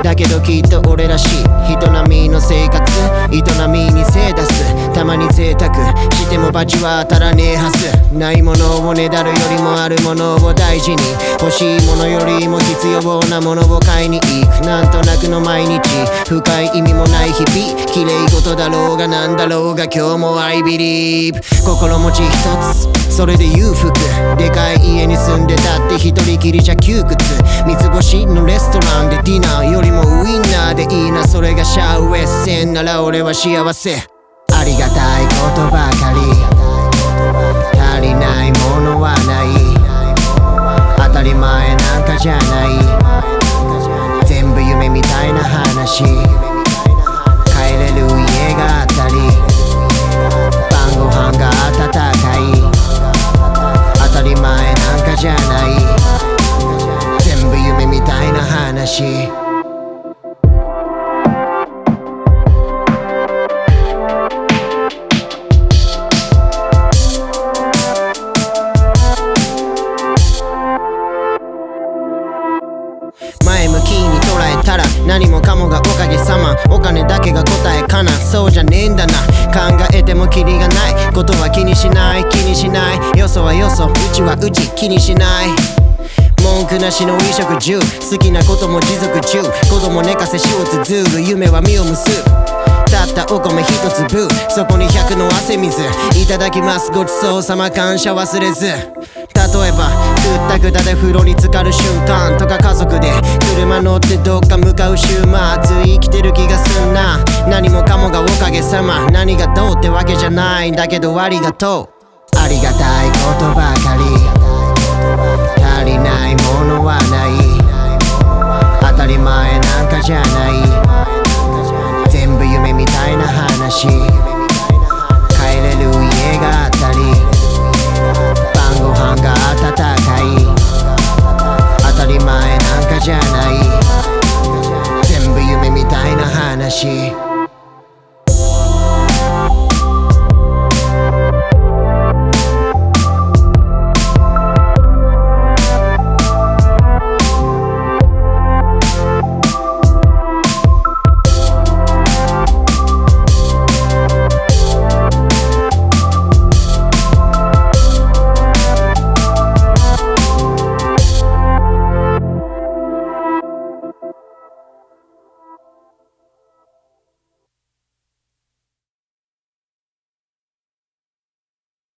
だけどきっと俺らしい人並みの生活、営みに精出す。たまに贅沢しても罰は当たらねえはず。ないものをねだるよりもあるものを大事に、欲しいものよりも必要なものを買いに行く。なんとなくの毎日、深い意味もない日々。綺麗事だろうがなんだろうが今日も I believe。 心持ち一つそれで裕福、でかい家に住んでたって一人きりじゃ窮屈。三つ星のレストランでディナーよりもウインナーでいいな、それがシャウエッセンなら俺は幸せ。ありがたいことばかり、足りないものはない。当たり前なんかじゃない、全部夢みたいな話。帰れる家があったり、晩ご飯が温かい。当たり前なんかじゃない、全部夢みたいな話。前向きに捉えたら何もかもがおかげさま。お金だけが答えかな、そうじゃねえんだな。考えてもキリがないことは気にしない、気にしない。よそはよそ、うちはうち、気にしない。文句なしの衣食住、好きなことも持続中。子供寝かせ仕事ずる、夢は実を結ぶ。たったお米一粒、そこに100の汗水。いただきますごちそうさま、感謝忘れず。例えばくったくたで風呂に浸かる瞬間とか、家族で車乗ってどっか向かう週末。生きてる気がすんな、何もかもがおかげさま。何がどうってわけじゃないんだけどありがとう。ありがたいことばかり、足りないものはない。当たり前なんかじゃない、全部夢みたいな話。帰れる家があったり、晩ご飯が温かい。当たり前なんかじゃない、全部夢みたいな話。